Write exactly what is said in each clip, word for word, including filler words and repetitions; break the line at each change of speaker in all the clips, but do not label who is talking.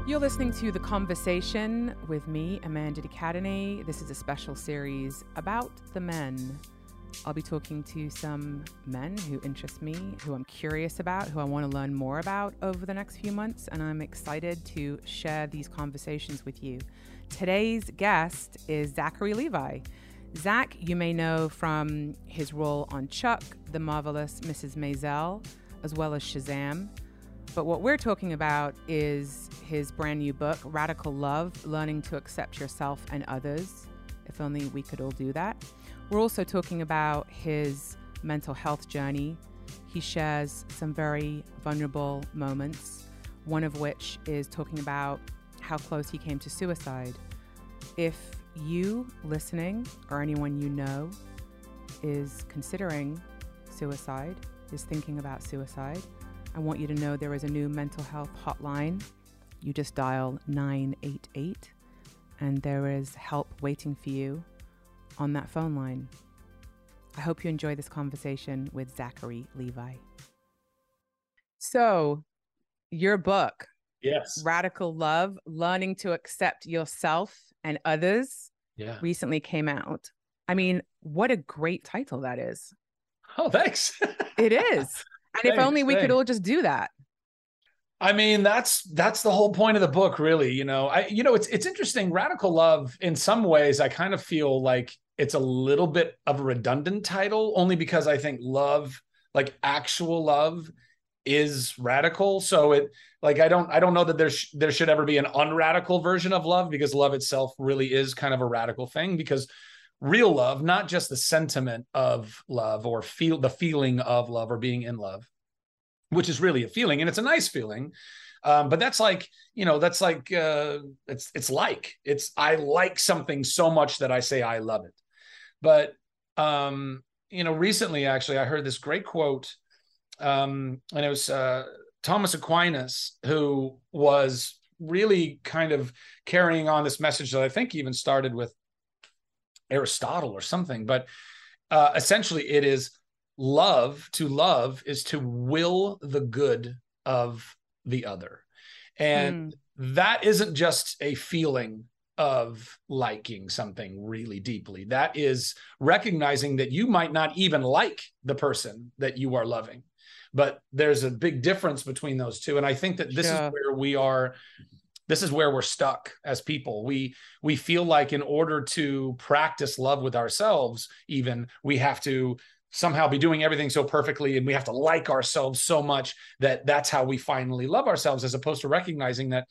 You're listening to The Conversation with me, Amanda de Cadenet. This is a special series about the men. I'll be talking to some men who interest me, who I'm curious about, who I want to learn more about over the next few months, and I'm excited to share these conversations with you. Today's guest is Zachary Levi. Zach, you may know from his role on Chuck, The Marvelous Missus Maisel, as well as Shazam. But what we're talking about is his brand new book, Radical Love, Learning to Accept Yourself and Others. If only we could all do that. We're also talking about his mental health journey. He shares some very vulnerable moments, one of which is talking about how close he came to suicide. If you listening or anyone you know is considering suicide, is thinking about suicide, I want you to know there is a new mental health hotline. You just dial nine eight eight and there is help waiting for you on that phone line. I hope you enjoy this conversation with Zachary Levi. So, your book,
yes,
Radical Love, Learning to Accept Yourself and Others,
yeah,
recently came out. I mean, what a great title that is.
Oh, thanks.
It is. And
Thanks,
if only we
thanks.
could all just do that.
I mean, that's that's the whole point of the book, really. You know, I you know, it's it's interesting. Radical Love, in some ways, I kind of feel like it's a little bit of a redundant title, only because I think love, like actual love, is radical. So it like I don't I don't know that there sh- there should ever be an unradical version of love, because love itself really is kind of a radical thing. Because real love, not just the sentiment of love or feel the feeling of love or being in love, which is really a feeling, and it's a nice feeling. Um, but that's like, you know, that's like, uh, it's, it's like, it's, I like something so much that I say, I love it. But, um, you know, recently, actually, I heard this great quote, um, and it was uh, Thomas Aquinas, who was really kind of carrying on this message that I think even started with Aristotle or something. But uh, essentially it is love. To love is to will the good of the other. And mm. that isn't just a feeling of liking something really deeply. That is recognizing that you might not even like the person that you are loving, but there's a big difference between those two. And I think that this sure. is where we are This is where we're stuck as people. We we feel like in order to practice love with ourselves, even, we have to somehow be doing everything so perfectly, and we have to like ourselves so much that that's how we finally love ourselves, as opposed to recognizing that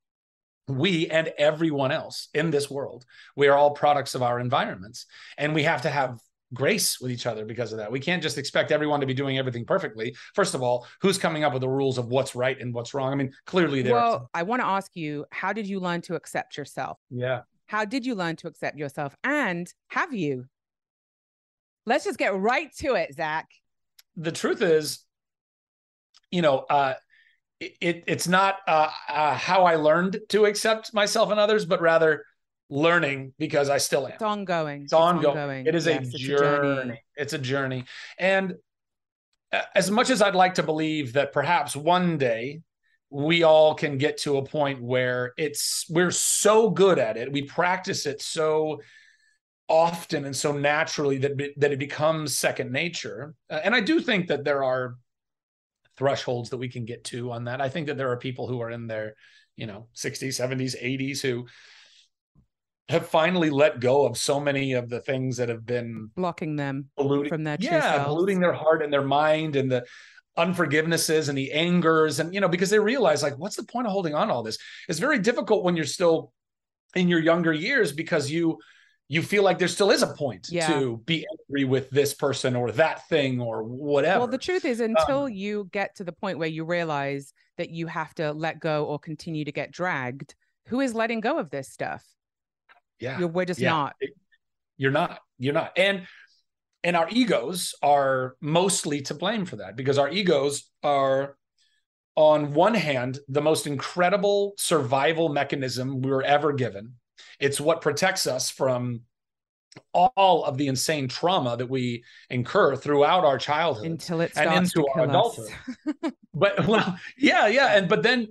we and everyone else in this world, we are all products of our environments, and we have to have grace with each other because of that. We can't just expect everyone to be doing everything perfectly. First of all, who's coming up with the rules of what's right and what's wrong? I mean, clearly there.
Well,
are-
I want to ask you, how did you learn to accept yourself?
Yeah.
How did you learn to accept yourself? And have you? Let's just get right to it, Zach.
The truth is, you know, uh, it, it's not uh, uh, how I learned to accept myself and others, but rather learning, because I still am.
It's ongoing.
It's ongoing.
It's ongoing.
It is
yes,
a,
it's
journey.
a journey.
It's a journey. And as much as I'd like to believe that perhaps one day we all can get to a point where it's, we're so good at it, we practice it so often and so naturally that, that it becomes second nature. Uh, and I do think that there are thresholds that we can get to on that. I think that there are people who are in their, you know, sixties, seventies, eighties who have finally let go of so many of the things that have been
blocking them
polluting,
from their true
yeah,
selves.
polluting their heart and their mind, and the unforgivenesses and the angers, and, you know, because they realize, like, what's the point of holding on to all this? It's very difficult when you're still in your younger years, because you you feel like there still is a point yeah. to be angry with this person or that thing or whatever.
Well, the truth is, until
um,
you get to the point where you realize that you have to let go or continue to get dragged, who is letting go of this stuff?
Yeah,
You're, we're just
yeah.
not.
You're not. You're not. And and our egos are mostly to blame for that, because our egos are, on one hand, the most incredible survival mechanism we were ever given. It's what protects us from all of the insane trauma that we incur throughout our childhood
until it
and
starts
into
to
our
kill
adulthood.
us.
But well, yeah, yeah, and but then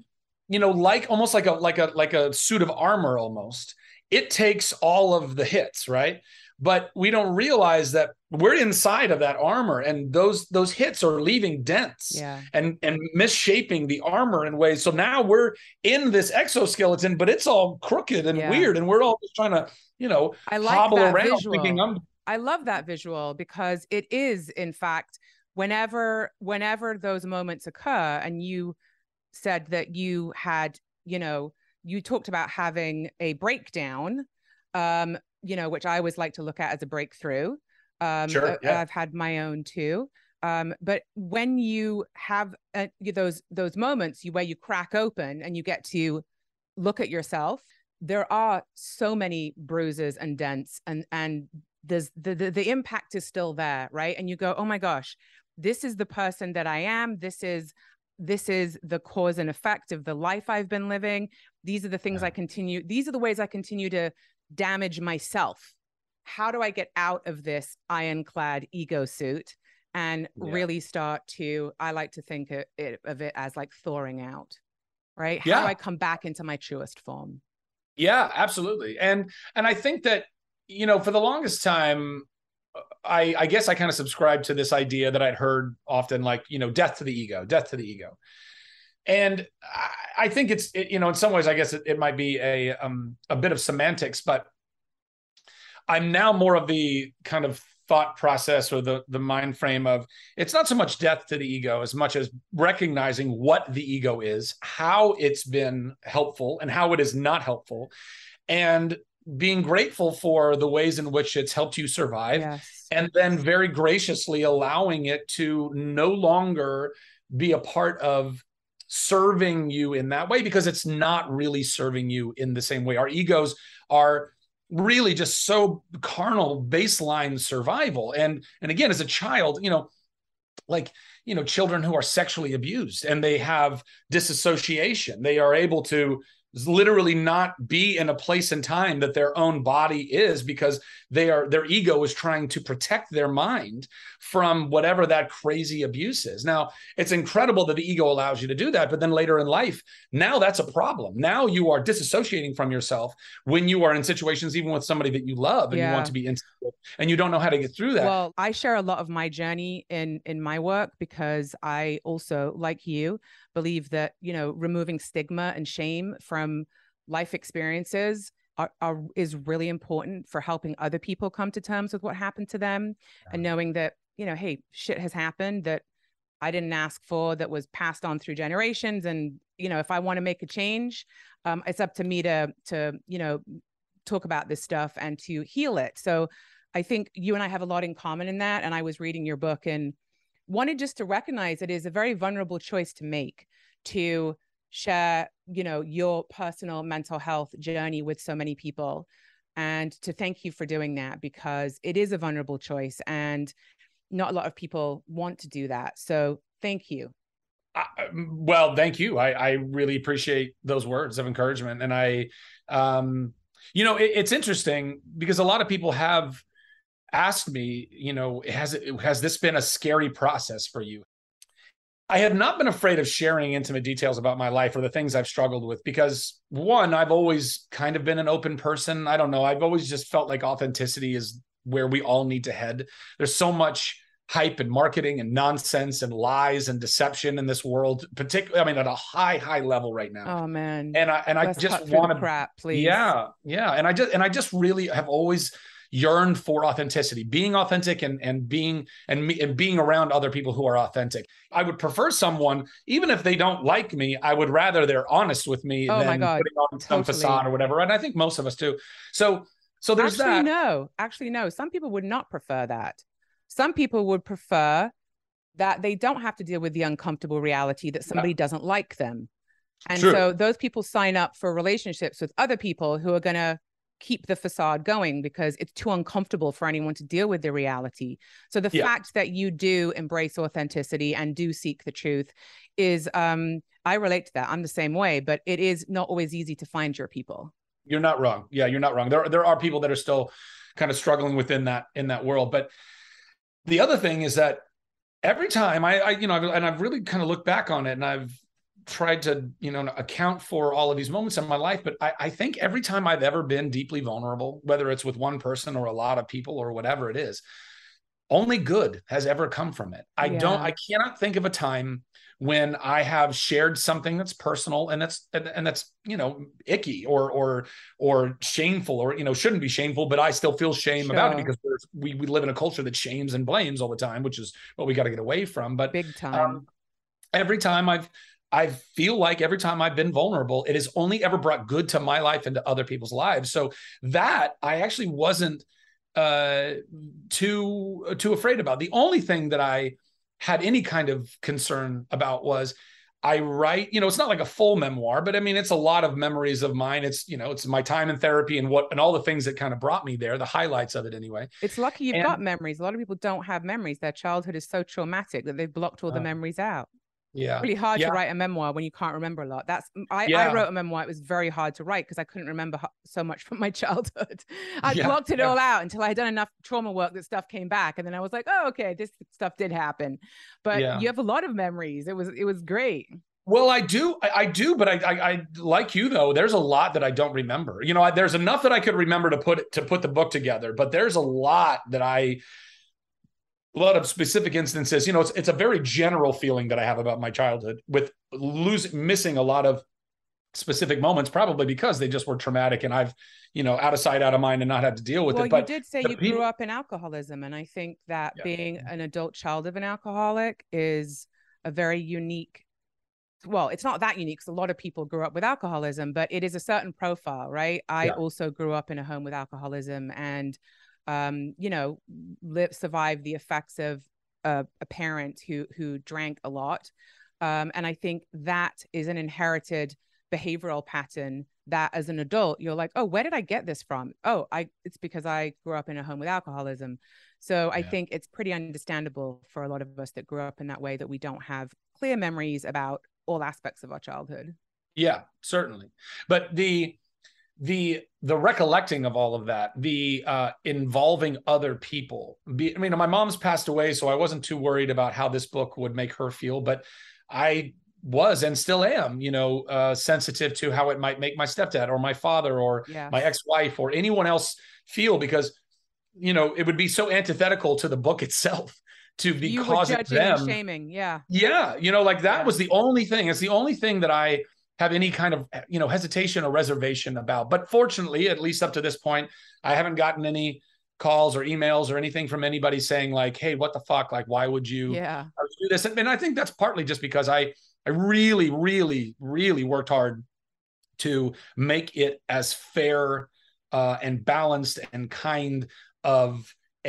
you know, like almost like a like a like a suit of armor almost. It takes all of the hits, right? But we don't realize that we're inside of that armor, and those those hits are leaving dents
Yeah.
and and misshaping the armor in ways. So now we're in this exoskeleton, but it's all crooked and
Yeah.
weird, and we're all just trying to, you know,
I like
hobble
that
around
visual.
thinking I'm.
I love that visual, because it is, in fact, whenever whenever those moments occur, and you said that you had, you know, you talked about having a breakdown, um, you know, which I always like to look at as a breakthrough. Um,
Sure, yeah.
I've had my own too. Um, but when you have uh, those those moments you, where you crack open and you get to look at yourself, there are so many bruises and dents, and and there's the, the the impact is still there, right? And you go, oh my gosh, this is the person that I am. This is this is the cause and effect of the life I've been living. These are the things
Yeah.
I continue. These are the ways I continue to damage myself. How do I get out of this ironclad ego suit and
Yeah.
really start to, I like to think of it, of it as like thawing out, right? How
Yeah.
do I come back into my truest form?
Yeah, absolutely. And and I think that, you know, for the longest time, I, I guess I kind of subscribed to this idea that I'd heard often, like, you know, death to the ego, death to the ego. And I, I think it's, it, you know, in some ways, I guess it, it might be a, um, a bit of semantics, but I'm now more of the kind of thought process or the, the mind frame of, it's not so much death to the ego as much as recognizing what the ego is, how it's been helpful and how it is not helpful, and being grateful for the ways in which it's helped you survive.
Yes.
And then very graciously allowing it to no longer be a part of serving you in that way, because it's not really serving you in the same way. Our egos are really just so carnal, baseline survival. And, and again, as a child, you know, like, you know, children who are sexually abused and they have disassociation, they are able to literally not be in a place and time that their own body is, because they are, their ego is trying to protect their mind from whatever that crazy abuse is. Now, it's incredible that the ego allows you to do that, but then later in life, now that's a problem. Now you are disassociating from yourself when you are in situations, even with somebody that you love and
Yeah.
you want to be intimate, and you don't know how to get through that.
Well, I share a lot of my journey in in my work, because I also, like you, believe that, you know, removing stigma and shame from life experiences are, are is really important for helping other people come to terms with what happened to them,
Yeah.
and knowing that, you know, hey, shit has happened that I didn't ask for, that was passed on through generations. And, you know, if I want to make a change, um, it's up to me to, to, you know, talk about this stuff and to heal it. So I think you and I have a lot in common in that. And I was reading your book and wanted just to recognize it is a very vulnerable choice to make, to share, you know, your personal mental health journey with so many people, and to thank you for doing that, because it is a vulnerable choice and not a lot of people want to do that. So thank you.
I, well, thank you. I, I really appreciate those words of encouragement. And I, um, you know, it, it's interesting because a lot of people have asked me, you know, has it, has this been a scary process for you? I have not been afraid of sharing intimate details about my life or the things I've struggled with, because one, I've always kind of been an open person. I don't know. I've always just felt like authenticity is where we all need to head. There's so much hype and marketing and nonsense and lies and deception in this world, particularly, I mean, at a high, high level right now.
Oh man.
And I, and I
Let's
just
cut through
want
the
to,
crap, please.
yeah, yeah. And I just, and I just really have always yearned for authenticity, being authentic and, and being, and me, and being around other people who are authentic. I would prefer someone, even if they don't like me, I would rather they're honest with me
Oh
than
my God,
putting on some
totally.
facade or whatever. And I think most of us do. So, so there's
Actually,
that.
no, actually, no. Some people would not prefer that. Some people would prefer that they don't have to deal with the uncomfortable reality that somebody
Yeah.
doesn't like them. And
True.
so those people sign up for relationships with other people who are going to keep the facade going because it's too uncomfortable for anyone to deal with the reality. So the
Yeah.
fact that you do embrace authenticity and do seek the truth is, um, I relate to that. I'm the same way, but it is not always easy to find your people.
You're not wrong. Yeah, you're not wrong. There, there are people that are still kind of struggling within that, in that world. But the other thing is that every time I, I you know, I've, and I've really kind of looked back on it, and I've tried to, you know, account for all of these moments in my life, but I, I think every time I've ever been deeply vulnerable, whether it's with one person or a lot of people or whatever it is, only good has ever come from it. I yeah. don't, I cannot think of a time when I have shared something that's personal and that's, and, and that's, you know, icky or, or, or shameful, or, you know, shouldn't be shameful, but I still feel shame sure. about it because we, we live in a culture that shames and blames all the time, which is what we got to get away from. But
big time. Um,
every time I've, I feel like every time I've been vulnerable, it has only ever brought good to my life and to other people's lives. So that I actually wasn't uh, too, too afraid about. The only thing that I had any kind of concern about was I write, you know, it's not like a full memoir, but I mean, it's a lot of memories of mine. It's, you know, it's my time in therapy and what, and all the things that kind of brought me there, the highlights of it anyway.
It's lucky you've and, got memories. A lot of people don't have memories. Their childhood is so traumatic that they've blocked all the uh, memories out.
Yeah.
It's really hard
yeah.
to write a memoir when you can't remember a lot. That's I,
yeah.
I wrote a memoir. It was very hard to write because I couldn't remember so much from my childhood. I
yeah.
blocked it
yeah.
all out until I had done enough trauma work that stuff came back. And then I was like, oh, okay, this stuff did happen. But yeah. you have a lot of memories. It was it was great.
Well, I do. I, I do. But I, I, I, like you, though, there's a lot that I don't remember. You know, I, there's enough that I could remember to put to put the book together. But there's a lot that I a lot of specific instances, you know, it's, it's a very general feeling that I have about my childhood with losing, missing a lot of specific moments, probably because they just were traumatic and I've, you know, out of sight, out of mind and not had to deal with
well,
it. But
you did say you people... grew up in alcoholism. And I think that yeah. being an adult child of an alcoholic is a very unique, well, it's not that unique because a lot of people grew up with alcoholism, but it is a certain profile, right? I yeah. also grew up in a home with alcoholism and um, you know, live, survive the effects of uh, a parent who, who drank a lot. Um, and I think that is an inherited behavioral pattern that as an adult, you're like, oh, where did I get this from? Oh, I, it's because I grew up in a home with alcoholism. So yeah. I think it's pretty understandable for a lot of us that grew up in that way that we don't have clear memories about all aspects of our childhood.
Yeah, certainly. But the, the the recollecting of all of that, the uh involving other people, be, I mean, my mom's passed away, so I wasn't too worried about how this book would make her feel, but I was and still am, you know, uh sensitive to how it might make my stepdad or my father or yes. my ex-wife or anyone else feel, because, you know, it would be so antithetical to the book itself to be
you
causing
were judging
them
and shaming. Yeah.
Yeah. You know, like that
yeah.
was the only thing. It's the only thing that I have any kind of, you know, hesitation or reservation about. But fortunately, at least up to this point, I haven't gotten any calls or emails or anything from anybody saying like, hey, what the fuck? Like, why would you
yeah.
do this? And I think that's partly just because I, I really, really, really worked hard to make it as fair uh, and balanced and kind of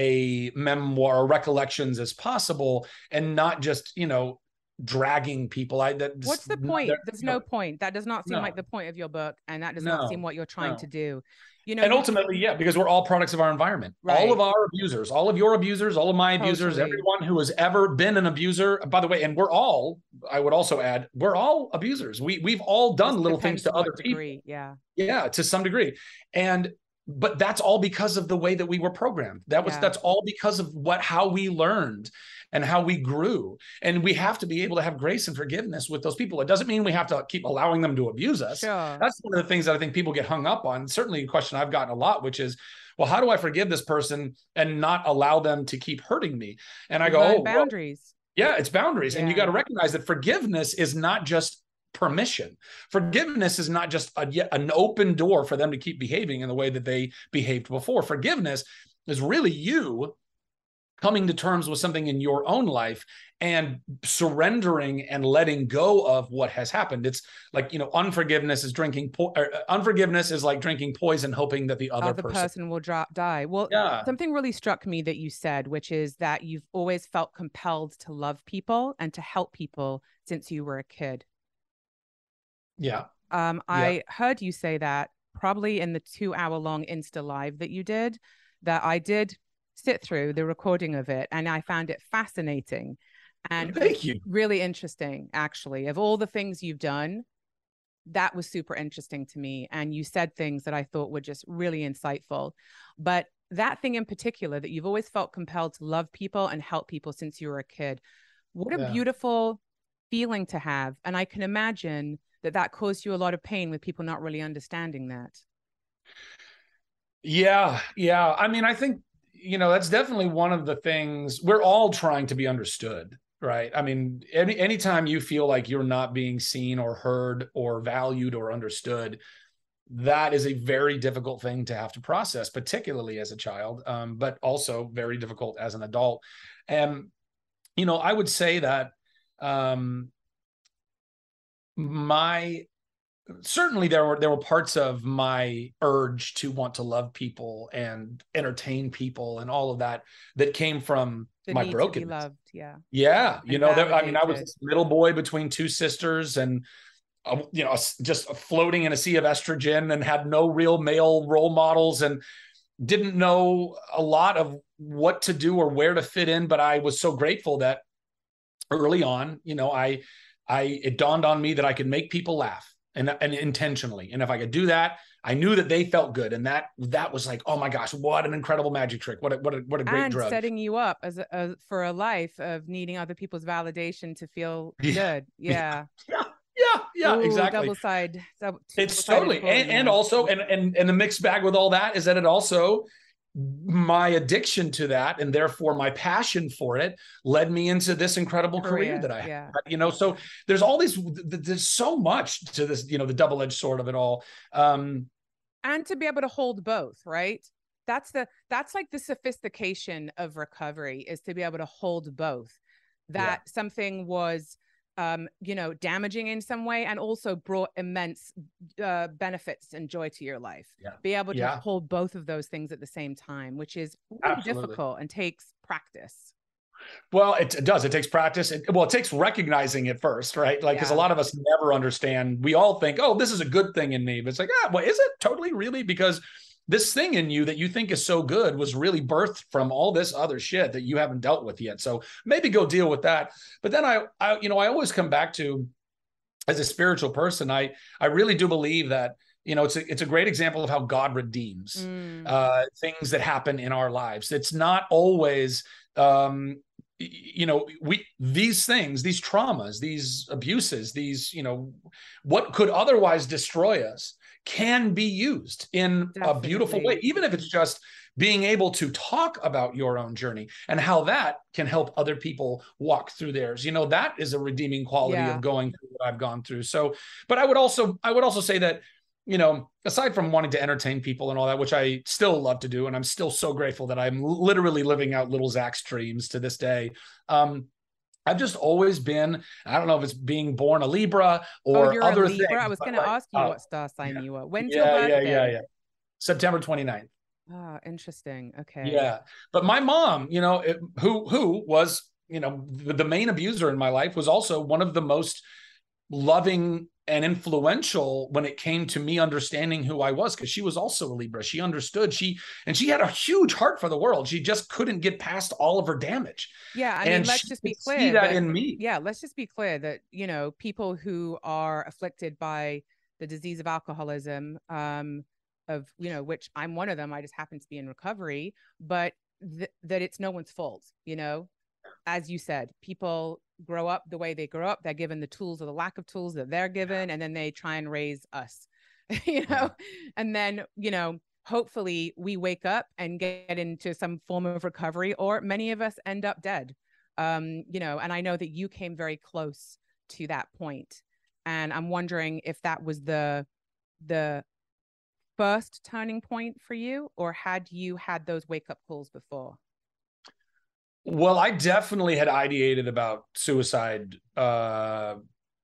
a memoir or recollections as possible, and not just, you know, dragging people. I that
what's the point? There, There's no, no point. That does not seem
no.
like the point of your book, and that does
no,
not seem what you're trying
no.
to do. You know,
and ultimately, yeah, because we're all products of our environment. Right. All of our abusers, all of your abusers, all of my abusers, totally. Everyone who has ever been an abuser. By the way, and we're all, I would also add, we're all abusers. We we've all done
This
little things to other
degree.
people.
Yeah,
yeah, to some degree, and. But that's all because of the way that we were programmed. That was, yeah. that's all because of what, how we learned and how we grew. And we have to be able to have grace and forgiveness with those people. It doesn't mean we have to keep allowing them to abuse us.
Sure.
That's one of the things that I think people get hung up on. Certainly a question I've gotten a lot, which is, well, how do I forgive this person and not allow them to keep hurting me? And I go, oh,
boundaries.
Well, yeah, it's boundaries.
Yeah.
And you got to recognize that forgiveness is not just permission. Forgiveness is not just a, yet an open door for them to keep behaving in the way that they behaved before. Forgiveness is really you coming to terms with something in your own life and surrendering and letting go of what has happened. It's like, you know, unforgiveness is drinking, po- or, uh, unforgiveness is like drinking poison, hoping that the other,
other person, person will drop, die. Well,
yeah.
something really struck me that you said, which is that you've always felt compelled to love people and to help people since you were a kid.
Yeah.
Um, I
yeah.
heard you say that probably in the two hour long Insta live that you did, that I did sit through the recording of it. And I found it fascinating and
Thank you.
really interesting, actually. Of all the things you've done, that was super interesting to me. And you said things that I thought were just really insightful. But that thing in particular, that you've always felt compelled to love people and help people since you were a kid. What a
yeah.
beautiful feeling to have. And I can imagine that that caused you a lot of pain with people not really understanding that.
Yeah, yeah. I mean, I think, you know, that's definitely one of the things we're all trying to be understood, right? I mean, any anytime you feel like you're not being seen or heard or valued or understood, that is a very difficult thing to have to process, particularly as a child, um, but also very difficult as an adult. And, you know, I would say that um, my certainly there were there were parts of my urge to want to love people and entertain people and all of that that came from
The
my
need to be
brokenness.
loved. Yeah.
Yeah, you
And
know, there, I mean, I was
validated.
this middle boy between two sisters, and uh, you know, just floating in a sea of estrogen, and had no real male role models, and didn't know a lot of what to do or where to fit in. But I was so grateful that early on, you know, I, I, it dawned on me that I could make people laugh, and, and intentionally. And if I could do that, I knew that they felt good. And that, that was like, oh my gosh, what an incredible magic trick. What a, what a, what a great
And
drug.
setting you up as a, a, for a life of needing other people's validation to feel
Yeah.
good. Yeah.
Yeah. Yeah. Yeah.
Ooh,
exactly.
Double side. Double,
It's totally, and, and also, and, and, and the mixed bag with all that is that it also, my addiction to that, and therefore my passion for it, led me into this incredible career, career that I
yeah.
had, you know, so there's all these, there's so much to this, you know, the double-edged sword of it all. Um,
and to be able to hold both, right? That's the, that's like the sophistication of recovery, is to be able to hold both. That yeah. something was, um, you know, damaging in some way, and also brought immense uh, benefits and joy to your life.
Yeah.
Be able to
yeah.
hold both of those things at the same time, which is really difficult and takes practice.
Well, it, it does. It takes practice. It, well, it takes recognizing it first, right? Like, because yeah. a lot of us never understand. We all think, oh, this is a good thing in me. But it's like, ah, well, is it totally really? Because this thing in you that you think is so good was really birthed from all this other shit that you haven't dealt with yet. So maybe go deal with that. But then I, I, you know, I always come back to, as a spiritual person, I, I really do believe that, you know, it's a, it's a great example of how God redeems mm. uh, things that happen in our lives. It's not always, um, you know, we, these things, these traumas, these abuses, these, you know, what could otherwise destroy us can be used in Definitely. a beautiful way, even if it's just being able to talk about your own journey and how that can help other people walk through theirs. You know, that is a redeeming quality yeah. of going through what I've gone through. So, but I would also, I would also say that, you know, aside from wanting to entertain people and all that, which I still love to do, and I'm still so grateful that I'm literally living out little Zach's dreams to this day. Um, I've just always been, I don't know if it's being born a Libra or
oh, you're
other
a Libra?
things.
I was going to ask you
uh,
what star sign
yeah.
you were. When's
yeah,
your birthday?
Yeah, yeah, yeah. September twenty-ninth.
Oh, interesting. Okay.
Yeah. But my mom, you know, it, who, who was, you know, the, the main abuser in my life, was also one of the most loving and influential when it came to me understanding who I was, because she was also a Libra. She understood. She and she had a huge heart for the world. She just couldn't get past all of her damage.
Yeah, I
and
mean, let's just be clear.
See that,
that
in me.
Yeah, let's just be clear that, you know, people who are afflicted by the disease of alcoholism, um, of, you know, which I'm one of them. I just happen to be in recovery, but th- that it's no one's fault. You know, as you said, people grow up the way they grow up. They're given the tools or the lack of tools that they're given, and then they try and raise us, you know, yeah. and then, you know, hopefully we wake up and get into some form of recovery, or many of us end up dead. Um, you know, and I know that you came very close to that point, and I'm wondering if that was the, the first turning point for you, or had you had those wake up calls before?
Well, I definitely had ideated about suicide uh,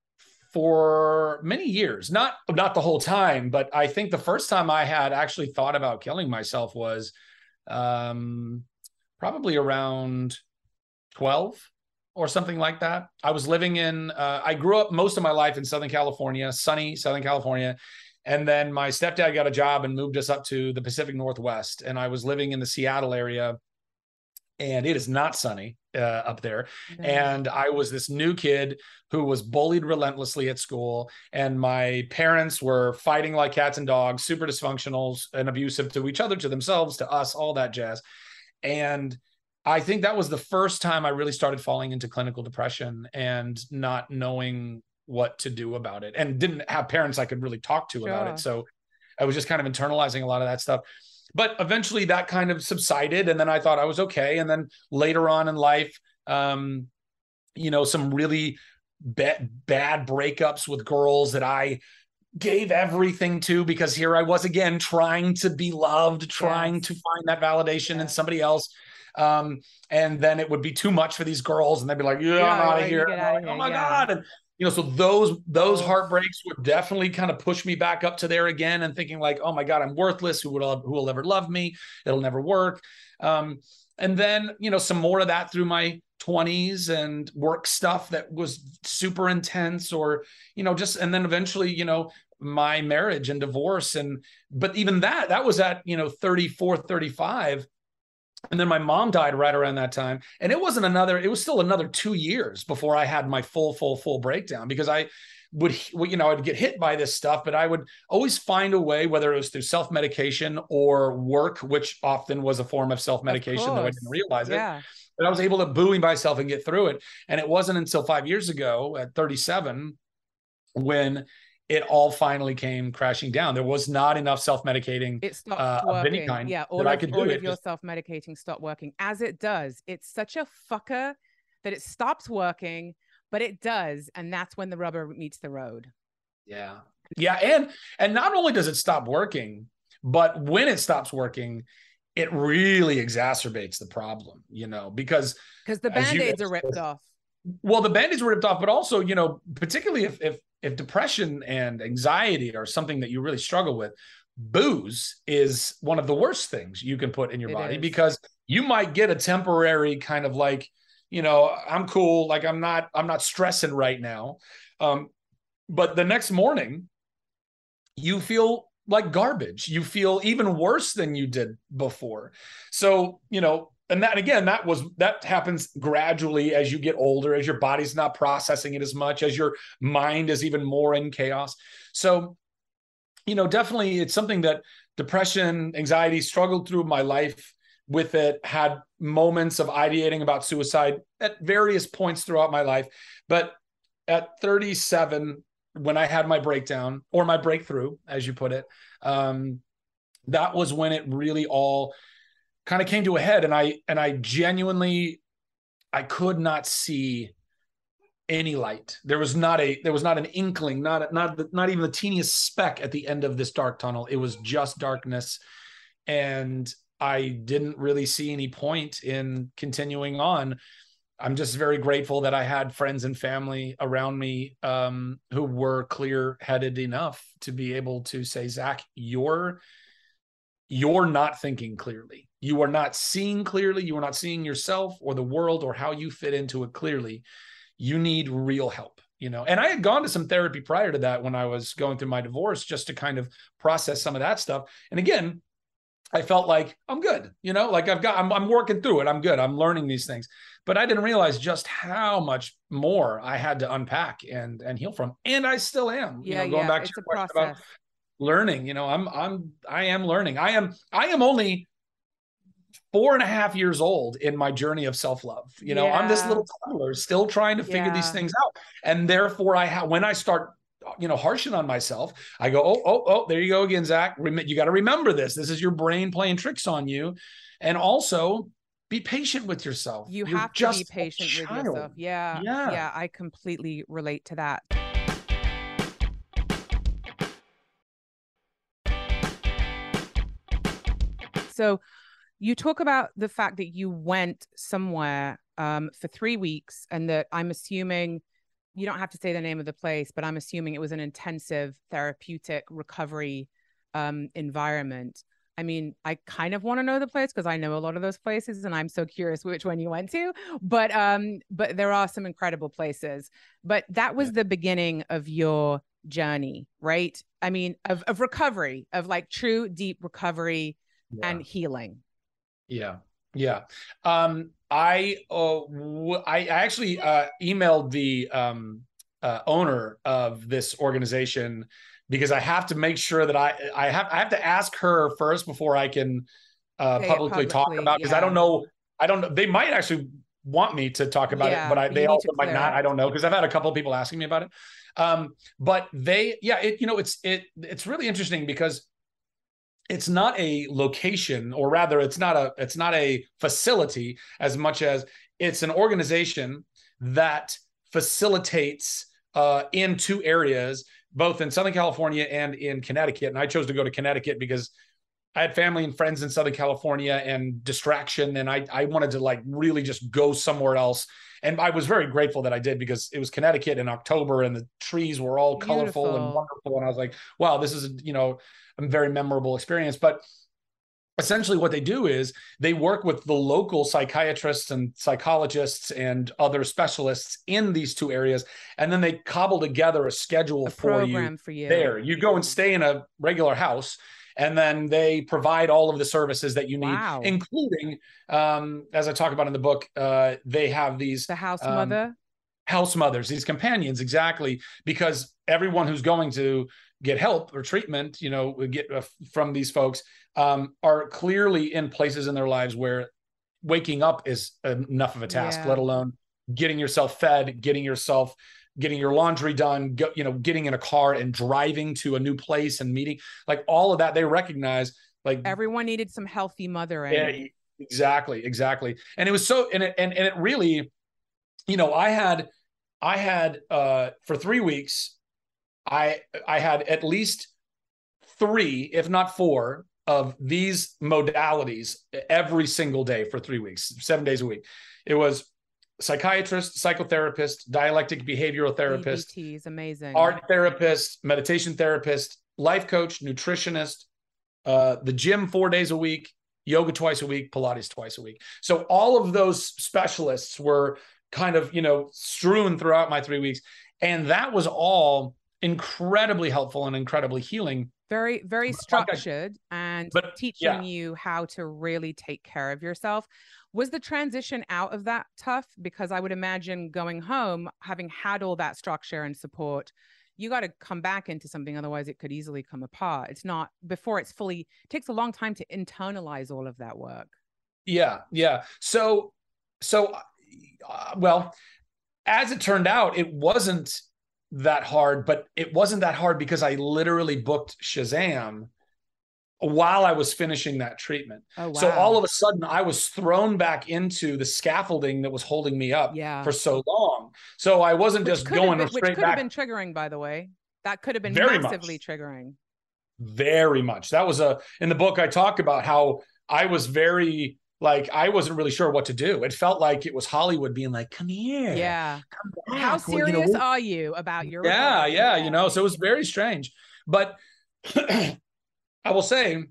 for many years, not, not the whole time, but I think the first time I had actually thought about killing myself was um, probably around twelve or something like that. I was living in, uh, I grew up most of my life in Southern California, sunny Southern California. And then my stepdad got a job and moved us up to the Pacific Northwest. And I was living in the Seattle area, and it is not sunny uh, up there. Mm-hmm. And I was this new kid who was bullied relentlessly at school. And my parents were fighting like cats and dogs, super dysfunctional and abusive to each other, to themselves, to us, all that jazz. And I think that was the first time I really started falling into clinical depression and not knowing what to do about it, and didn't have parents I could really talk to
Sure.
about it. So I was just kind of internalizing a lot of that stuff. But eventually that kind of subsided, and then I thought I was okay. And then later on in life, um, you know, some really bad, bad breakups with girls that I gave everything to, because here I was again trying to be loved, trying yes. to find that validation yes. in somebody else. Um, and then it would be too much for these girls, and they'd be like, yeah, yeah I'm out of here. Like, oh my yeah. God. And, you know, so those, those oh. heartbreaks would definitely kind of push me back up to there again, and thinking like, oh my God, I'm worthless. Who will, who will ever love me? It'll never work. Um, and then, you know, some more of that through my twenties and work stuff that was super intense, or, you know, just, and then eventually, you know, my marriage and divorce. And, but even that, that was at, you know, thirty-four, thirty-five. And then my mom died right around that time. And it wasn't another, it was still another two years before I had my full, full, full breakdown, because I would, you know, I'd get hit by this stuff, but I would always find a way, whether it was through self-medication or work, which often was a form of self-medication, though I didn't realize yeah. it. But I was able to buoy myself and get through it. And it wasn't until five years ago at thirty-seven when it all finally came crashing down. There was not enough self-medicating
it stopped uh, working.
of any kind
yeah, all
that
of,
I could do.
all
it
of your
just...
self-medicating stopped working, as it does. It's such a fucker that it stops working, but it does. And that's when the rubber meets the road.
Yeah. Yeah. And, and not only does it stop working, but when it stops working, it really exacerbates the problem, you know, because
because the Band-Aids are ripped off.
Well, the Band-Aids were ripped off, but also, you know, particularly if, if, if depression and anxiety are something that you really struggle with, booze is one of the worst things you can put in your it body is. Because you might get a temporary kind of like, you know, I'm cool. Like I'm not, I'm not stressing right now. Um, but the next morning you feel like garbage. You feel even worse than you did before. So, you know, and that, again, that was, that happens gradually as you get older, as your body's not processing it as much, as your mind is even more in chaos. So, you know, definitely it's something that depression, anxiety, struggled through my life with it, had moments of ideating about suicide at various points throughout my life. But at thirty-seven, when I had my breakdown, or my breakthrough, as you put it, um, that was when it really all kind of came to a head. And I, and I genuinely, I could not see any light. There was not a, there was not an inkling, not, not, not even the teeniest speck at the end of this dark tunnel. It was just darkness. And I didn't really see any point in continuing on. I'm just very grateful that I had friends and family around me um, who were clear-headed enough to be able to say, Zach, you're, you're not thinking clearly. You are not seeing clearly. You are not seeing yourself or the world or how you fit into it clearly. You need real help, you know? And I had gone to some therapy prior to that when I was going through my divorce, just to kind of process some of that stuff. And again, I felt like I'm good, you know, like I've got, I'm, I'm working through it. I'm good. I'm learning these things, but I didn't realize just how much more I had to unpack and, and heal from. And I still am,
yeah,
you know, going
yeah,
back
it's
to
a
your
process.
about learning, you know, I'm, I'm, I am learning. I am, I am only four and a half years old in my journey of self-love. You know, yeah. I'm this little toddler still trying to figure yeah. these things out. And therefore I have, when I start, you know, harshing on myself, I go, oh, oh, oh, there you go again, Zach. You got to remember this. This is your brain playing tricks on you. And also be patient with yourself.
You
You're
have to
just
be patient with yourself. Yeah,
yeah.
Yeah. I completely relate to that. So you talk about the fact that you went somewhere um, for three weeks and that I'm assuming, you don't have to say the name of the place, but I'm assuming it was an intensive therapeutic recovery um, environment. I mean, I kind of want to know the place because I know a lot of those places and I'm so curious which one you went to, but um, but there are some incredible places. But that was the beginning of your journey, right? I mean, of, of recovery, of like true deep recovery yeah. and healing.
Yeah. Yeah. Um, I, uh, w- I actually uh, emailed the um, uh, owner of this organization because I have to make sure that I, I have, I have to ask her first before I can uh, publicly, publicly talk about, because yeah. I don't know, I don't know. They might actually want me to talk about
Yeah,
it, but I,
but
they
you need
also
to
might
clear
not.
it.
I don't know, because I've had a couple of people asking me about it. Um, but they, yeah, it, you know, it's it it's really interesting because it's not a location, or rather, it's not a it's not a facility as much as it's an organization that facilitates uh, in two areas, both in Southern California and in Connecticut. And I chose to go to Connecticut because I had family and friends in Southern California and distraction. And I, I wanted to like really just go somewhere else. And I was very grateful that I did, because it was Connecticut in October and the trees were all
Beautiful.
colorful and wonderful. And I was like, wow, this is, you know, a very memorable experience. But essentially what they do is they work with the local psychiatrists and psychologists and other specialists in these two areas. And then they cobble together a schedule
A
for
program
you,
for you.
there. You go and stay in a regular house, and then they provide all of the services that you need,
Wow.
including, um, as I talk about in the book, uh, they have these
The house
um,
mother.
house mothers, these companions, exactly, because everyone who's going to get help or treatment, you know, get uh, from these folks, um, are clearly in places in their lives where waking up is enough of a task,
Yeah.
let alone getting yourself fed, getting yourself, getting your laundry done, go, you know, getting in a car and driving to a new place and meeting, like all of that. They recognize like
Everyone needed some healthy mothering.
yeah, exactly, exactly. And it was so, and it, and, and it really, you know, I had, I had, uh, for three weeks, I, I had at least three, if not four, of these modalities every single day for three weeks, seven days a week. It was psychiatrist, psychotherapist, dialectic behavioral therapist,
D B T is amazing.
art therapist, meditation therapist, life coach, nutritionist, uh, the gym four days a week, yoga twice a week, Pilates twice a week. So all of those specialists were kind of, you know, strewn throughout my three weeks. And that was all incredibly helpful and incredibly healing.
Very, very structured and
but,
teaching
yeah.
you how to really take care of yourself. Was the transition out of that tough? Because I would imagine going home, having had all that structure and support, you got to come back into something. Otherwise it could easily come apart. It's not before it's fully, it takes a long time to internalize all of that work.
Yeah. Yeah. So, so, uh, well, as it turned out, it wasn't that hard, but it wasn't that hard because I literally booked Shazam while I was finishing that treatment.
Oh, wow.
So all of a sudden I was thrown back into the scaffolding that was holding me up
yeah.
for so long. So I wasn't
which
just going
been,
straight
Which could
back.
have been triggering, by the way. That could have been
Very
massively
much.
triggering.
Very much. That was a, in the book I talk about how I was very, like, I wasn't really sure what to do. It felt like it was Hollywood being like, come here.
Yeah.
Come back.
How serious
well, you know,
are you about your
yeah,
recovery?
yeah, you know, so it was very strange. But I will say,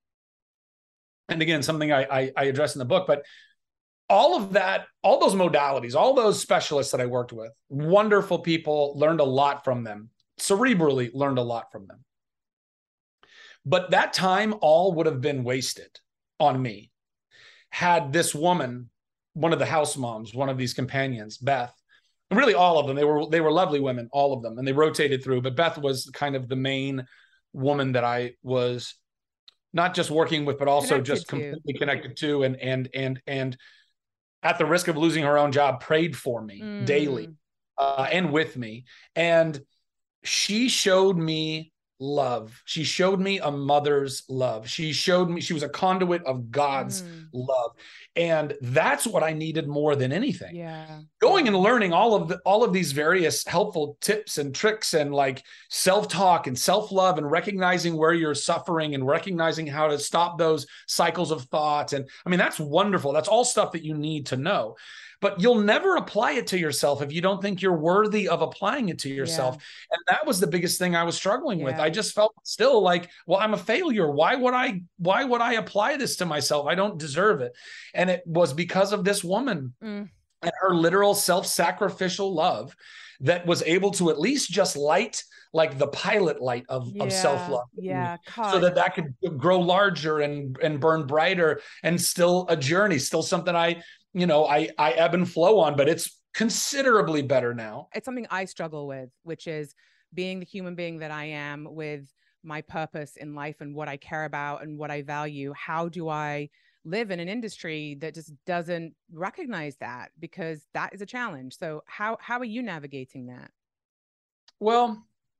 and again, something I, I, I address in the book, but all of that, all those modalities, all those specialists that I worked with, wonderful people, learned a lot from them, cerebrally learned a lot from them. But that time all would have been wasted on me had this woman, one of the house moms, one of these companions, Beth, and really all of them, they were, they were lovely women, all of them, and they rotated through, but Beth was kind of the main woman that I was not just working with, but also
Connected
just
to.
completely connected to, and, and, and, and at the risk of losing her own job, prayed for me
Mm.
daily uh, and with me. And she showed me love. She showed me a mother's love. She showed me, she was a conduit of God's
Mm.
love. And that's what I needed more than anything.
Yeah.
Going and learning all of the, all of these various helpful tips and tricks and like self-talk and self-love and recognizing where you're suffering and recognizing how to stop those cycles of thought. And I mean, that's wonderful. That's all stuff that you need to know. But you'll never apply it to yourself if you don't think you're worthy of applying it to yourself. Yeah. And that was the biggest thing I was struggling yeah. with. I just felt still like, well, I'm a failure. Why would I, why would I apply this to myself? I don't deserve it. And it was because of this woman mm. and her literal self-sacrificial love that was able to at least just light like the pilot light of, yeah. of self-love.
Yeah. God.
So that that could grow larger and, and burn brighter and still a journey, still something I, you know, I, I ebb and flow on, but it's considerably better now.
It's something I struggle with, which is being the human being that I am with my purpose in life and what I care about and what I value. How do I live in an industry that just doesn't recognize that, because that is a challenge. So how how are you navigating that?
Well,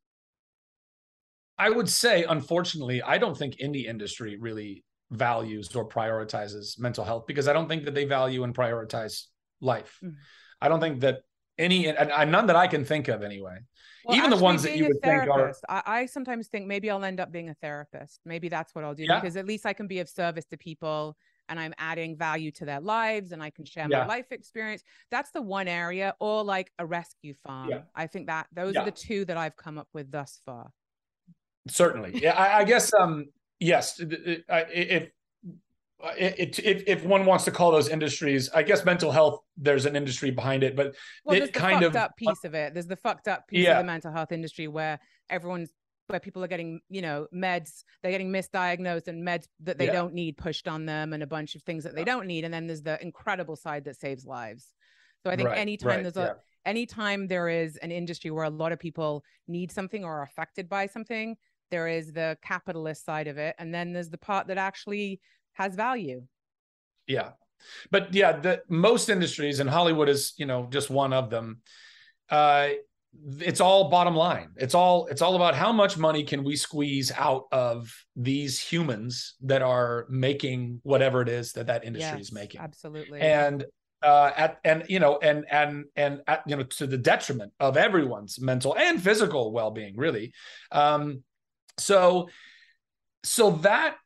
I would say, unfortunately, I don't think any industry really values or prioritizes mental health, because I don't think that they value and prioritize life. Mm-hmm. I don't think that any, and, and none that I can think of anyway.
Well,
even the ones that you would think are.
I, I sometimes think maybe I'll end up being a therapist. Maybe that's what I'll do,
yeah.
because at least I can be of service to people and I'm adding value to their lives and I can share
yeah.
my life experience. That's the one area, or like a rescue farm. Yeah. I think that those yeah. are the two that I've come up with thus far.
Certainly. Yeah. I, I guess, um, yes, if, if, if, if one wants to call those industries, I guess mental health, there's an industry behind it, but
well,
it
there's the
kind
fucked
of
up piece of it. There's the fucked up piece
yeah.
of the mental health industry where everyone's, where people are getting, you know, meds, they're getting misdiagnosed and meds that they yeah. don't need pushed on them, and a bunch of things that they yeah. don't need. And then there's the incredible side that saves lives. So I think
right,
anytime
right,
there's
yeah.
a, anytime there is an industry where a lot of people need something or are affected by something, there is the capitalist side of it. And then there's the part that actually has value.
Yeah. But yeah, the most industries, and Hollywood is, you know, just one of them. Uh, it's all bottom line. It's all, it's all about how much money can we squeeze out of these humans that are making whatever it is that that industry
yes,
is making.
Absolutely.
And, uh, at, and, you know, and, and, and, at, you know, to the detriment of everyone's mental and physical well-being, really. Um, so, so that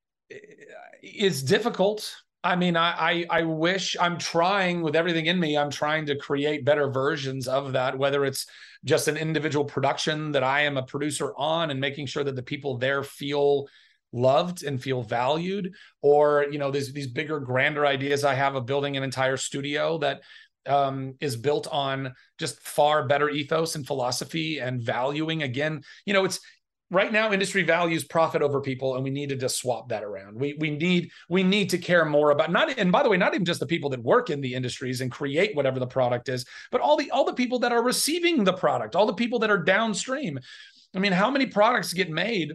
is difficult. I mean, I, I I wish, I'm trying with everything in me, I'm trying to create better versions of that, whether it's just an individual production that I am a producer on and making sure that the people there feel loved and feel valued, or, you know, there's these bigger, grander ideas I have of building an entire studio that um, is built on just far better ethos and philosophy and valuing. Again, you know, it's, right now, industry values profit over people, and we need to just swap that around. We we need we need to care more about not, and by the way, not even just the people that work in the industries and create whatever the product is, but all the all the people that are receiving the product, all the people that are downstream. I mean, how many products get made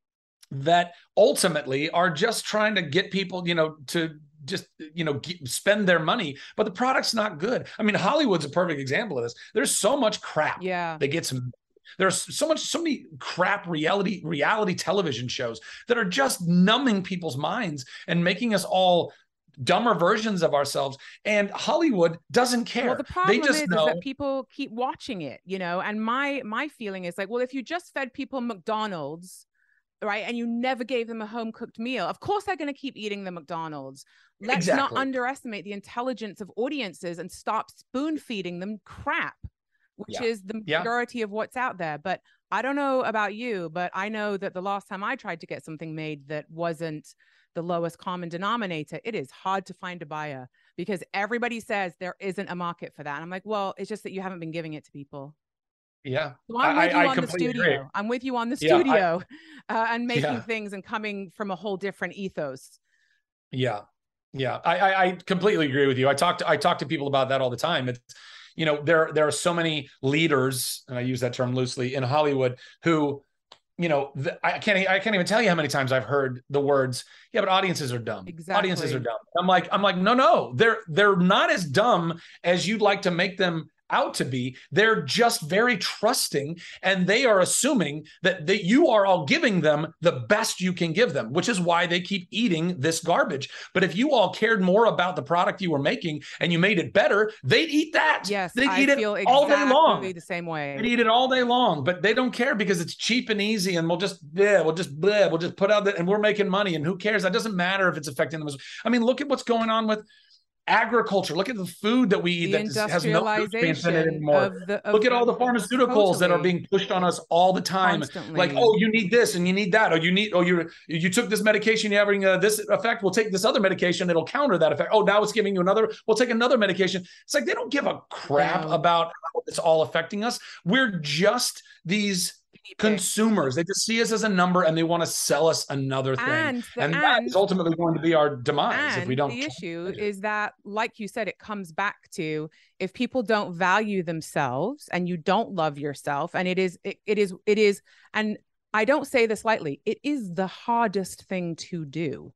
that ultimately are just trying to get people, you know, to just, you know, get, spend their money, but the product's not good. I mean, Hollywood's a perfect example of this. There's so much crap
yeah.
that gets There's so much, so many crap reality, reality television shows that are just numbing people's minds and making us all dumber versions of ourselves. And Hollywood doesn't care.
Well, the problem
they just
is,
know...
is that people keep watching it, you know, and my, my feeling is like, well, if you just fed people McDonald's, right, and you never gave them a home cooked meal, of course they're going to keep eating the McDonald's. Let's
exactly.
not underestimate the intelligence of audiences and stop spoon feeding them crap, which yeah. is the majority yeah. of what's out there. But I don't know about you, but I know that the last time I tried to get something made that wasn't the lowest common denominator, it is hard to find a buyer, because everybody says there isn't a market for that. And I'm like, well, it's just that you haven't been giving it to people.
Yeah.
So I'm with
I,
you
I
on the studio. Agree. I'm with you on the
yeah,
studio I, uh, and making
yeah.
things and coming from a whole different ethos.
Yeah. Yeah. I, I, I completely agree with you. I talk to, I talk to people about that all the time. It's, you know, there, there are so many leaders, and I use that term loosely, in Hollywood who, you know, the, I can't, I can't even tell you how many times I've heard the words, yeah, but audiences are dumb.
Exactly.
Audiences are dumb. I'm like, I'm like, no, no, they're, they're not as dumb as you'd like to make them out to be. They're just very trusting, and they are assuming that, that you are all giving them the best you can give them, which is why they keep eating this garbage. But if you all cared more about the product you were making and you made it better, they'd eat that.
Yes,
they'd
I
eat
feel
it
exactly
all day long.
The same way.
They'd eat it all day long, but they don't care because it's cheap and easy, and we'll just yeah, we'll just bleh, we'll just put out that, and we're making money, and who cares? That doesn't matter if it's affecting them. I mean, look at what's going on with agriculture. Look at the food that we eat
the
that has no nutrients in it anymore.
Of the, of
Look at all the pharmaceuticals totally. that are being pushed on us all the time.
Constantly.
Like, oh, you need this and you need that. Oh, you need, oh, you you took this medication, you're having uh, this effect. We'll take this other medication. It'll counter that effect. Oh, now it's giving you another. We'll take another medication. It's like, they don't give a crap
no.
about how it's all affecting us. We're just these consumers. They just see us as a number, and they want to sell us another thing.
And, the,
and
and
that is ultimately going to be our demise if we don't.
The issue is that, like you said, it comes back to, if people don't value themselves and you don't love yourself, and it is, it, it is, it is, and I don't say this lightly, it is the hardest thing to do.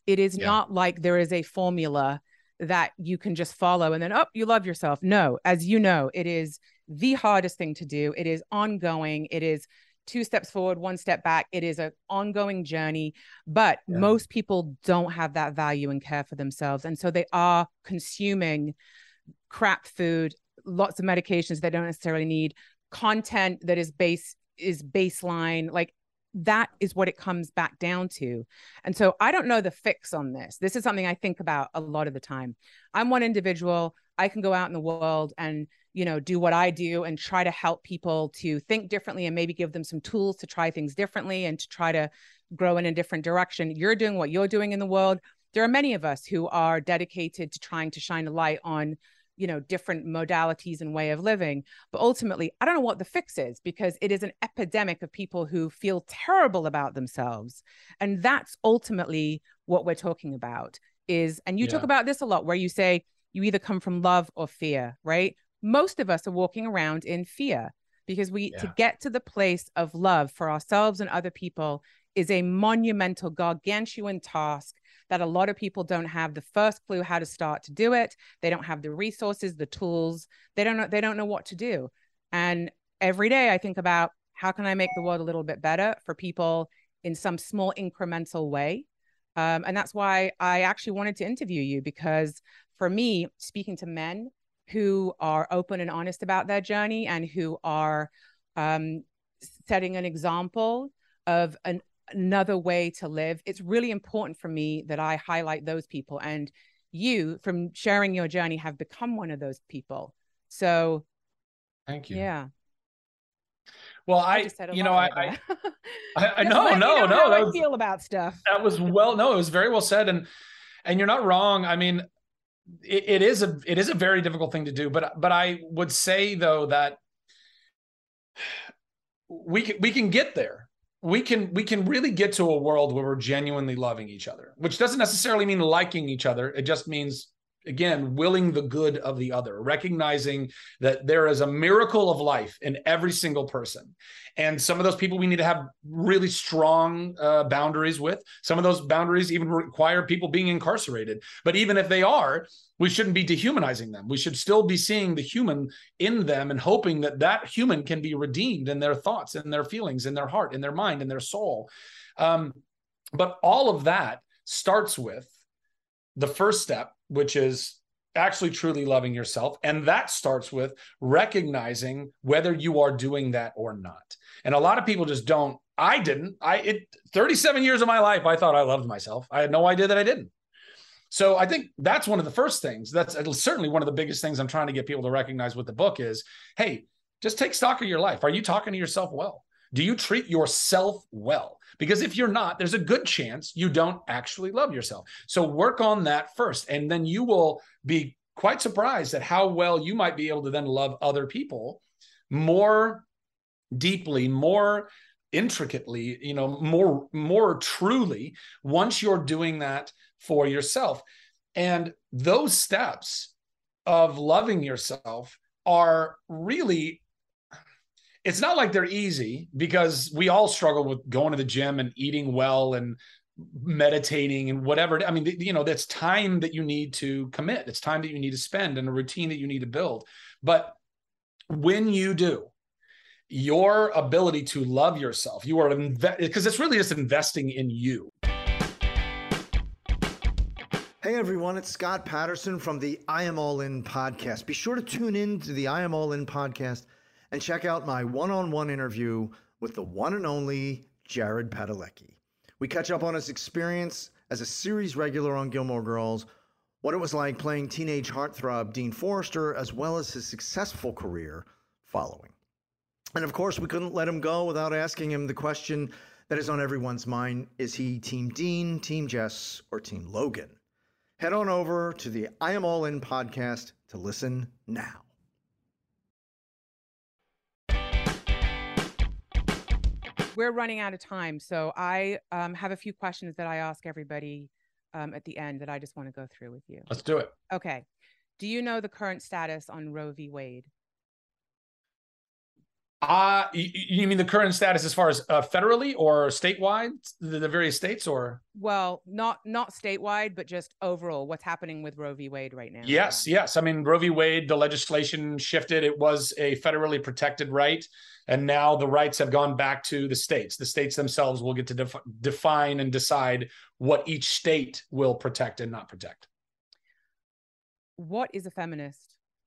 It is
Yeah.
not like there is a formula that you can just follow and then, oh, you love yourself. No, as you know, it is the hardest thing to do. It is ongoing. It is two steps forward, one step back. It is an ongoing journey, but
Yeah.
most people don't have that value and care for themselves. And so they are consuming crap food, lots of medications they don't necessarily need, content that is base is baseline. Like, that is what it comes back down to. And so I don't know the fix on this. This is something I think about a lot of the time. I'm one individual. I can go out in the world and, you know, do what I do and try to help people to think differently and maybe give them some tools to try things differently and to try to grow in a different direction. You're doing what you're doing in the world. There are many of us who are dedicated to trying to shine a light on, you know, different modalities and way of living. But ultimately, I don't know what the fix is, because it is an epidemic of people who feel terrible about themselves. And that's ultimately what we're talking about is, and you
Yeah.
talk about this a lot, where you say you either come from love or fear, right? Most of us are walking around in fear because we,
Yeah.
to get to the place of love for ourselves and other people is a monumental, gargantuan task that a lot of people don't have the first clue how to start to do it. They don't have the resources, the tools. They don't know, they don't know what to do. And every day I think about, how can I make the world a little bit better for people in some small incremental way? Um, and that's why I actually wanted to interview you, because for me, speaking to men who are open and honest about their journey and who are um, setting an example of an another way to live, it's really important for me that I highlight those people. And you, from sharing your journey, have become one of those people. So
Thank you.
Yeah.
Well, I,
I just said a
you
lot
know,
right
I,
there.
I, I
Just
no,
let me
no,
know
no,
how
that
I
was,
feel about stuff.
that was well, no, it was very well said. And, and you're not wrong. I mean, it, it is a, it is a very difficult thing to do, but, but I would say though, that we can, we can get there. We can, we can really get to a world where we're genuinely loving each other, which doesn't necessarily mean liking each other. It just means, again, willing the good of the other, recognizing that there is a miracle of life in every single person. And some of those people we need to have really strong uh, boundaries with. Some of those boundaries even require people being incarcerated. But even if they are, we shouldn't be dehumanizing them. We should still be seeing the human in them and hoping that that human can be redeemed in their thoughts and their feelings, in their heart, in their mind, in their soul. Um, but all of that starts with the first step, which is actually truly loving yourself. And that starts with recognizing whether you are doing that or not. And a lot of people just don't. I didn't. I it thirty-seven years of my life, I thought I loved myself. I had no idea that I didn't. So I think that's one of the first things. That's certainly one of the biggest things I'm trying to get people to recognize with the book is, hey, just take stock of your life. Are you talking to yourself well? Do you treat yourself well? Because if you're not, there's a good chance you don't actually love yourself. So work on that first, and then you will be quite surprised at how well you might be able to then love other people more deeply, more intricately, you know, more, more truly once you're doing that for yourself. And those steps of loving yourself are really, it's not like they're easy, because we all struggle with going to the gym and eating well and meditating and whatever. I mean, you know, that's time that you need to commit. It's time that you need to spend and a routine that you need to build. But when you do, your ability to love yourself, you are, because it's really just investing in you.
Hey everyone, it's Scott Patterson from the I Am All In podcast. Be sure to tune in to the I Am All In podcast and check out my one-on-one interview with the one and only Jared Padalecki. We catch up on his experience as a series regular on Gilmore Girls, what it was like playing teenage heartthrob Dean Forrester, as well as his successful career following. And of course, we couldn't let him go without asking him the question that is on everyone's mind: is he Team Dean, Team Jess, or Team Logan? Head on over to the I Am All In podcast to listen now.
We're running out of time, so I um, have a few questions that I ask everybody um, at the end that I just want to go through with you.
Let's do it.
Okay. Do you know the current status on Roe v. Wade?
Uh, you, you mean the current status as far as uh, federally or statewide, the, the various states, or?
Well, not not statewide, but just overall, what's happening with Roe v. Wade right now?
Yes, yes. I mean, Roe v. Wade, the legislation shifted. It was a federally protected right. And now the rights have gone back to the states. The states themselves will get to def- define and decide what each state will protect and not protect.
What is a feminist?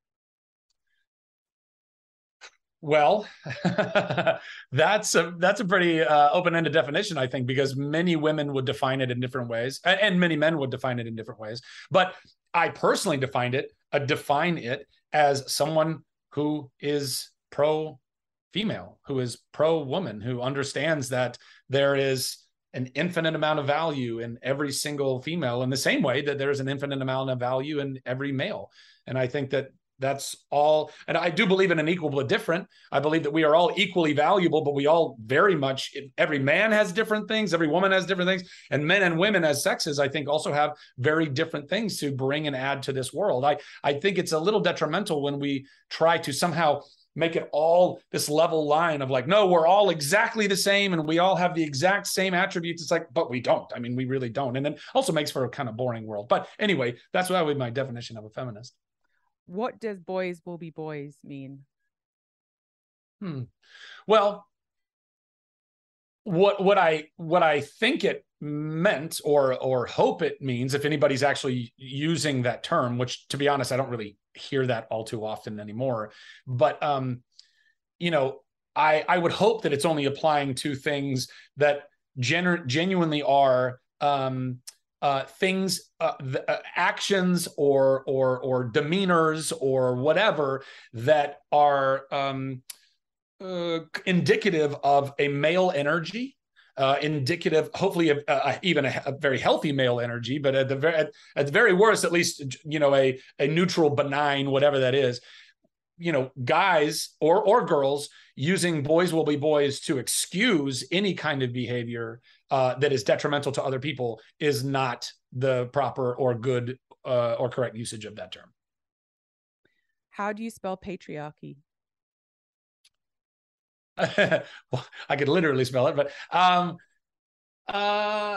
Well, that's a that's a pretty uh, open-ended definition, I think, because many women would define it in different ways, and, and many men would define it in different ways. But I personally defined it, uh, define it as someone who is pro-female, who is pro-woman, who understands that there is an infinite amount of value in every single female, in the same way that there is an infinite amount of value in every male. And I think that that's all. And I do believe in an equal but different. I believe that we are all equally valuable, but we all very much, every man has different things. Every woman has different things. And men and women as sexes, I think, also have very different things to bring and add to this world. I, I think it's a little detrimental when we try to somehow make it all this level line of like, no, we're all exactly the same and we all have the exact same attributes. It's like, but we don't. I mean, we really don't. And then also makes for a kind of boring world. But anyway, that's what I would my definition of a feminist.
What does boys will be boys mean?
Hmm. Well, what what I what I think it meant or or hope it means, if anybody's actually using that term, which to be honest, I don't really hear that all too often anymore. But um, you know, I I would hope that it's only applying to things that genu- genuinely are um Uh, things, uh, the, uh, actions, or or or demeanors, or whatever that are um, uh, indicative of a male energy, uh, indicative, hopefully, of uh, even a, a very healthy male energy, but at the very at, at the very worst, at least, you know, a a neutral, benign, whatever that is. You know, guys or or girls using boys will be boys to excuse any kind of behavior uh, that is detrimental to other people is not the proper or good uh, or correct usage of that term.
How do you spell patriarchy?
Well, I could literally spell it, but um, uh,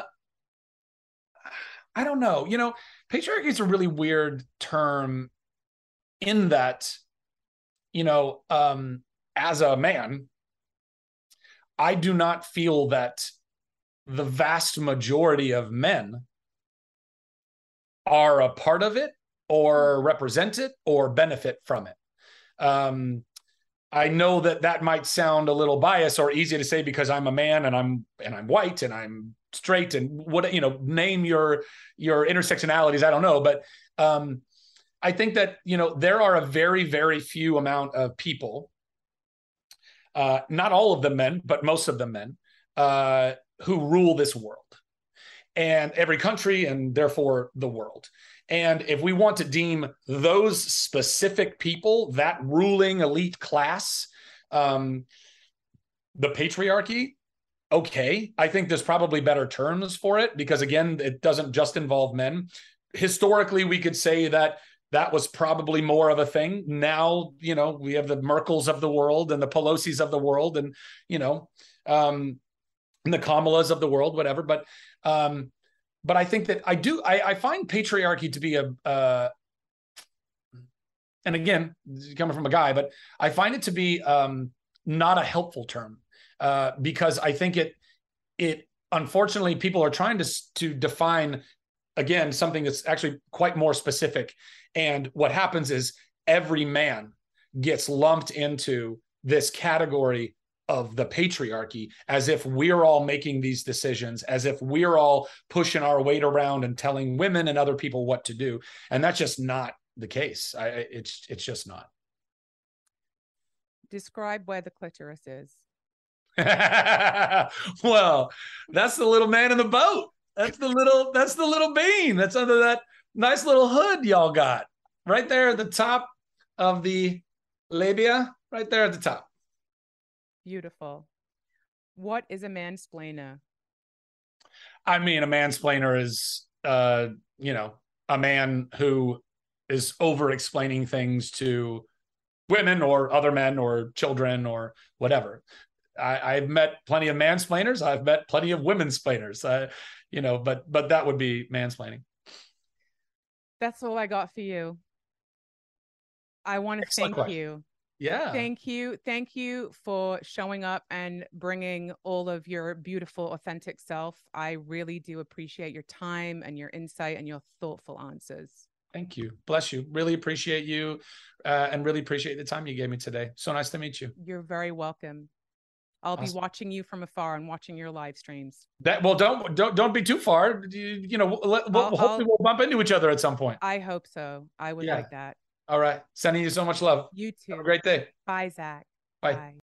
I don't know. You know, patriarchy is a really weird term in that, you know, um, as a man, I do not feel that the vast majority of men are a part of it or represent it or benefit from it. Um, I know that that might sound a little biased or easy to say because I'm a man and I'm and I'm white and I'm straight and what, you know, name your your intersectionalities. I don't know, but um, I think that, you know, there are a very, very few amount of people, uh, not all of them men, but most of them men, uh, who rule this world and every country and therefore the world. And if we want to deem those specific people, that ruling elite class, um, the patriarchy, okay, I think there's probably better terms for it because, again, it doesn't just involve men. Historically, we could say that that was probably more of a thing. Now, you know, we have the Merkels of the world and the Pelosi's of the world and, you know, um, and the Kamalas of the world, whatever. But um, but I think that I do, I, I find patriarchy to be a, uh, and again, coming from a guy, but I find it to be um, not a helpful term uh, because I think it, it, unfortunately, people are trying to, to define, again, something that's actually quite more specific. And what happens is every man gets lumped into this category of the patriarchy, as if we're all making these decisions, as if we're all pushing our weight around and telling women and other people what to do. And that's just not the case. I, it's, it's just not.
Describe where the clitoris is.
Well, that's the little man in the boat. That's the little, that's the little bean. That's under that nice little hood y'all got right there at the top of the labia, right there at the top.
Beautiful. What is a mansplainer?
I mean, a mansplainer is, uh, you know, a man who is over explaining things to women or other men or children or whatever. I, I've met plenty of mansplainers. I've met plenty of women-splainers, uh, you know, but, but that would be mansplaining.
That's all I got for you. I want to thank
question.
you.
Yeah.
Thank you. Thank you for showing up and bringing all of your beautiful, authentic self. I really do appreciate your time and your insight and your thoughtful answers.
Thank you. Bless you. Really appreciate you uh, and really appreciate the time you gave me today. So nice to meet you.
You're very welcome. I'll
Awesome.
be watching you from afar and watching your live streams.
That well, don't don't don't be too far. You, you know, we'll, we'll,
I'll,
hopefully
I'll,
we'll bump into each other at some point.
I hope so. I would
Yeah.
like that.
All right. Sending you so much love.
You too.
Have a great day.
Bye, Zach.
Bye.
Bye.